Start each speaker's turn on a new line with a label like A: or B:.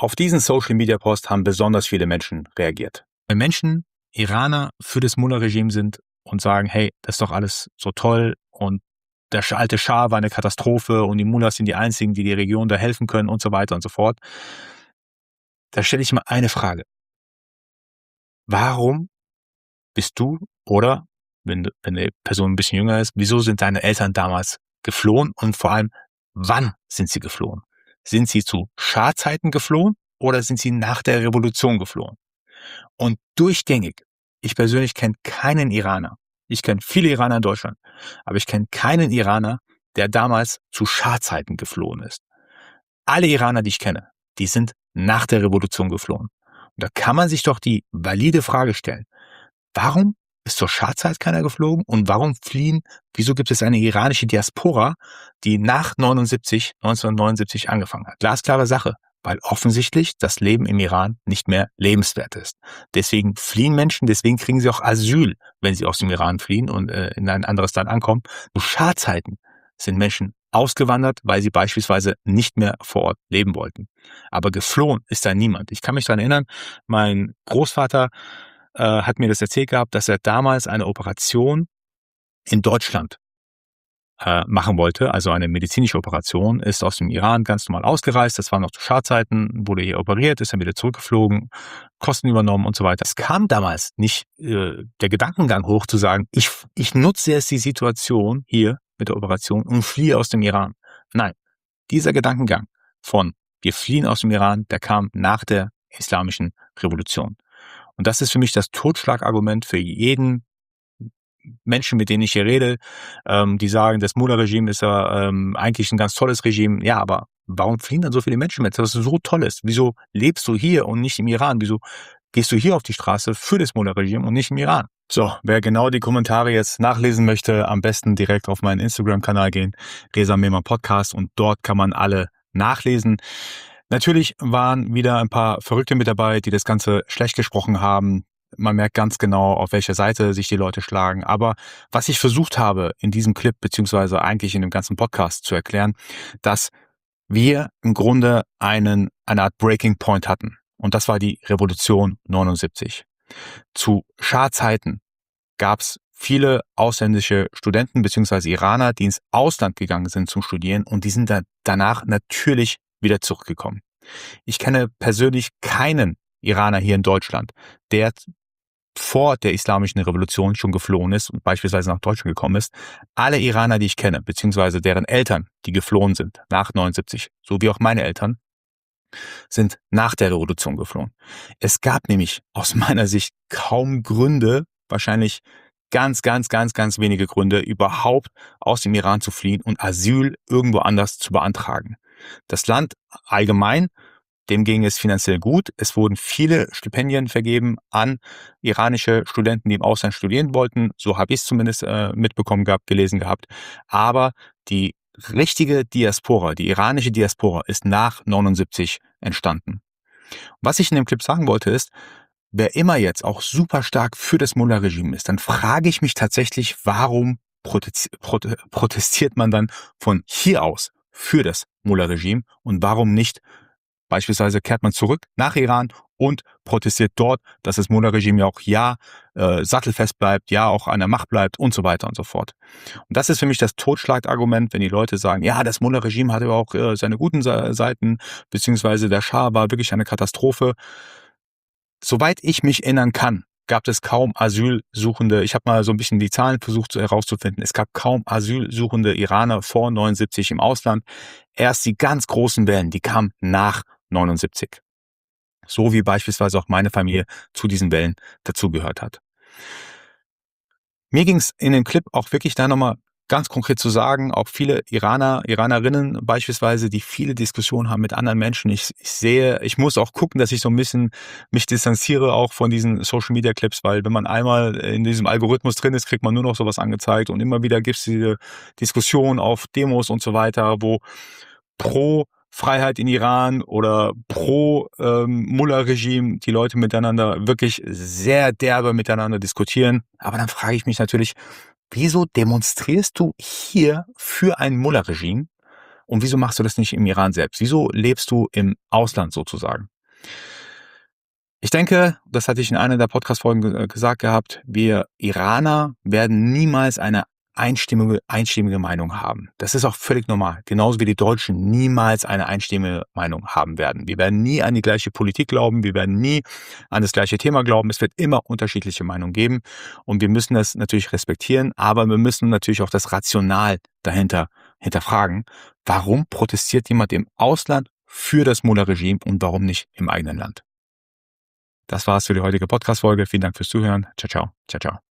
A: Auf diesen Social-Media-Post haben besonders viele Menschen reagiert. Wenn Menschen Iraner für das Mullah-Regime sind und sagen, hey, das ist doch alles so toll und der alte Schah war eine Katastrophe und die Mullahs sind die einzigen, die die Region da helfen können und so weiter und so fort, da stelle ich mal eine Frage. Warum bist du oder, wenn die Person ein bisschen jünger ist, wieso sind deine Eltern damals geflohen und vor allem, wann sind sie geflohen? Sind sie zu Schah-Zeiten geflohen oder sind sie nach der Revolution geflohen? Und durchgängig, ich persönlich kenne keinen Iraner, ich kenne viele Iraner in Deutschland, aber ich kenne keinen Iraner, der damals zu Schah-Zeiten geflohen ist. Alle Iraner, die ich kenne, die sind nach der Revolution geflohen. Und da kann man sich doch die valide Frage stellen, warum ist zur Schah-Zeit keiner geflogen und wieso gibt es eine iranische Diaspora, die nach 1979 angefangen hat? Glasklare Sache, weil offensichtlich das Leben im Iran nicht mehr lebenswert ist. Deswegen fliehen Menschen, deswegen kriegen sie auch Asyl, wenn sie aus dem Iran fliehen und in ein anderes Land ankommen. Zu Schah-Zeiten sind Menschen ausgewandert, weil sie beispielsweise nicht mehr vor Ort leben wollten. Aber geflohen ist da niemand. Ich kann mich daran erinnern, mein Großvater hat mir das erzählt gehabt, dass er damals eine Operation in Deutschland machen wollte, also eine medizinische Operation, ist aus dem Iran ganz normal ausgereist, das war noch zu Schah-Zeiten, wurde hier operiert, ist dann wieder zurückgeflogen, Kosten übernommen und so weiter. Es kam damals nicht der Gedankengang hoch zu sagen, ich nutze jetzt die Situation hier mit der Operation und fliehe aus dem Iran. Nein, dieser Gedankengang von wir fliehen aus dem Iran, der kam nach der islamischen Revolution. Und das ist für mich das Totschlagargument für jeden Menschen, mit denen ich hier rede, die sagen, das Mullah-Regime ist ja eigentlich ein ganz tolles Regime. Ja, aber warum fliehen dann so viele Menschen mit, das so toll ist? Wieso lebst du hier und nicht im Iran? Wieso gehst du hier auf die Straße für das Mullah-Regime und nicht im Iran? So, wer genau die Kommentare jetzt nachlesen möchte, am besten direkt auf meinen Instagram-Kanal gehen, Reza Mehman Podcast, und dort kann man alle nachlesen. Natürlich waren wieder ein paar Verrückte mit dabei, die das Ganze schlecht gesprochen haben. Man merkt ganz genau, auf welcher Seite sich die Leute schlagen. Aber was ich versucht habe in diesem Clip, beziehungsweise eigentlich in dem ganzen Podcast zu erklären, dass wir im Grunde eine Art Breaking Point hatten. Und das war die Revolution 79. Zu Schah-Zeiten gab es viele ausländische Studenten beziehungsweise Iraner, die ins Ausland gegangen sind zum Studieren, und die sind danach natürlich wieder zurückgekommen. Ich kenne persönlich keinen Iraner hier in Deutschland, der vor der islamischen Revolution schon geflohen ist und beispielsweise nach Deutschland gekommen ist. Alle Iraner, die ich kenne, beziehungsweise deren Eltern, die geflohen sind nach 79, so wie auch meine Eltern, sind nach der Revolution geflohen. Es gab nämlich aus meiner Sicht kaum Gründe, wahrscheinlich ganz wenige Gründe, überhaupt aus dem Iran zu fliehen und Asyl irgendwo anders zu beantragen. Das Land allgemein, dem ging es finanziell gut. Es wurden viele Stipendien vergeben an iranische Studenten, die im Ausland studieren wollten. So habe ich es zumindest mitbekommen gehabt, gelesen gehabt. Aber die richtige Diaspora, die iranische Diaspora, ist nach 79 entstanden. Was ich in dem Clip sagen wollte ist, wer immer jetzt auch super stark für das Mullah-Regime ist, dann frage ich mich tatsächlich, warum protestiert man dann von hier aus für das Mullah-Regime und warum nicht beispielsweise kehrt man zurück nach Iran und protestiert dort, dass das Mullah-Regime ja auch sattelfest bleibt, auch an der Macht bleibt und so weiter und so fort. Und das ist für mich das Totschlagargument, wenn die Leute sagen, ja, das Mullah-Regime hatte aber auch seine guten Seiten, beziehungsweise der Schah war wirklich eine Katastrophe. Soweit ich mich erinnern kann, gab es kaum Asylsuchende. Ich habe mal so ein bisschen die Zahlen versucht herauszufinden. Es gab kaum asylsuchende Iraner vor 79 im Ausland. Erst die ganz großen Wellen, die kamen nach 79. So wie beispielsweise auch meine Familie zu diesen Wellen dazugehört hat. Mir ging es in dem Clip auch wirklich da nochmal ganz konkret zu sagen, auch viele Iranerinnen beispielsweise, die viele Diskussionen haben mit anderen Menschen. Ich muss auch gucken, dass ich so ein bisschen mich distanziere auch von diesen Social-Media-Clips, weil wenn man einmal in diesem Algorithmus drin ist, kriegt man nur noch sowas angezeigt und immer wieder gibt es diese Diskussion auf Demos und so weiter, wo pro Freiheit in Iran oder pro Mullah-Regime die Leute miteinander wirklich sehr derbe miteinander diskutieren. Aber dann frage ich mich natürlich, wieso demonstrierst du hier für ein Mullah-Regime und wieso machst du das nicht im Iran selbst? Wieso lebst du im Ausland sozusagen? Ich denke, das hatte ich in einer der Podcast-Folgen gesagt gehabt, wir Iraner werden niemals eine einstimmige Meinung haben. Das ist auch völlig normal. Genauso wie die Deutschen niemals eine einstimmige Meinung haben werden. Wir werden nie an die gleiche Politik glauben, wir werden nie an das gleiche Thema glauben. Es wird immer unterschiedliche Meinungen geben und wir müssen das natürlich respektieren, aber wir müssen natürlich auch das Rational dahinter hinterfragen. Warum protestiert jemand im Ausland für das Mullah-Regime und warum nicht im eigenen Land? Das war's für die heutige Podcast-Folge. Vielen Dank fürs Zuhören. Ciao, ciao. Ciao, ciao.